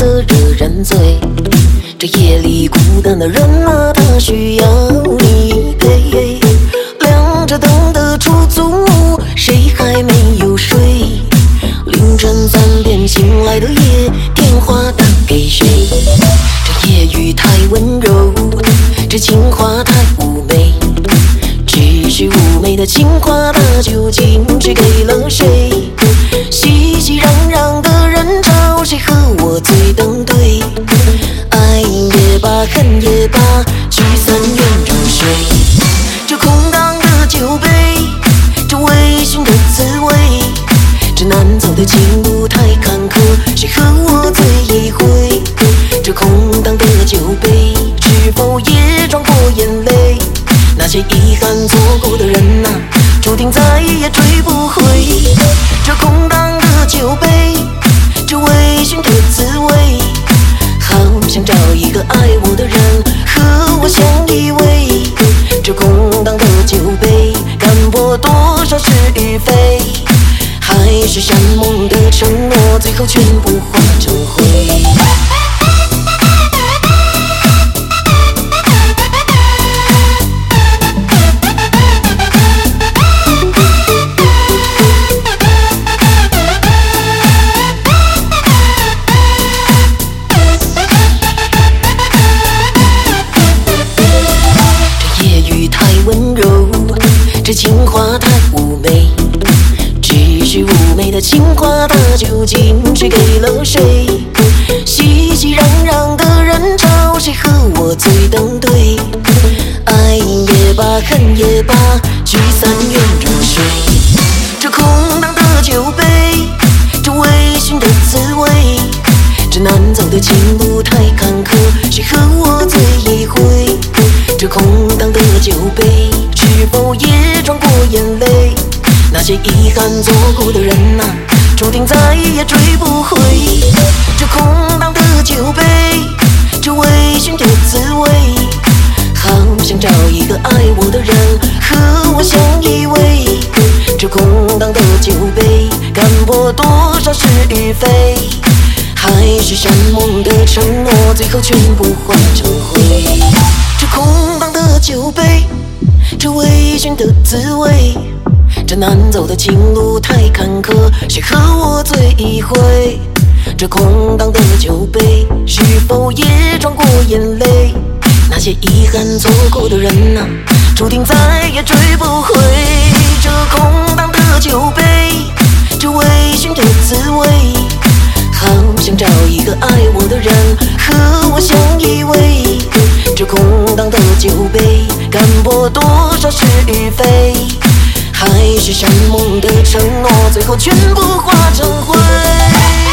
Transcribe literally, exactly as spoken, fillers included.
色惹人醉。这夜里孤单的人啊，他需要你陪。亮着灯的出租屋，谁还没有睡？凌晨三点醒来的夜，电话打给谁？这夜雨太温柔，这情话太妩媚。只是妩媚的情话，它究竟只给了谁？熙熙攘攘的人潮，谁和我最登对？爱也罢，恨也罢，聚散愿入睡。这空荡的酒杯，这微醺的滋味，这难走的情路太坎坷，谁和我最依偎？这空荡的酒杯，是否也装过眼泪？那些遗憾错过的人啊，注定再也追不回。这空荡的酒杯，这微醺的滋味，好想找一个爱我的人和我相依偎。这空荡的酒杯，干破多少是与非，还是山盟的承诺，最后全部化成灰。温柔，这情话太妩媚，只是妩媚的情话，它究竟是给了谁？熙熙攘攘的人潮，谁和我最登对？爱也罢，恨也罢，聚散愿入睡。这空荡的酒杯，这微醺的滋味，这难走的情路太坎坷，谁和我最依偎？这空荡的酒杯，是否也装过眼泪？那些遗憾错过的人啊，注定再也追不回。这空荡的酒杯，这微醺的滋味，好想找一个爱我的人和我相依偎。这空荡的酒杯，干破多少是与非，还是山盟的承诺，最后全部化成灰。这空荡的酒杯，这微醺的滋味，这难走的情路太坎坷，谁和我最依偎？这空荡的酒杯，是否也装过眼泪？那些遗憾错过的人啊，注定再也追不回。这空荡的酒杯，这微醺的滋味，好想找一个爱我的人和我相依偎。这空荡的酒杯，干破多少是与非，还是山盟的承诺，最后全部化成灰。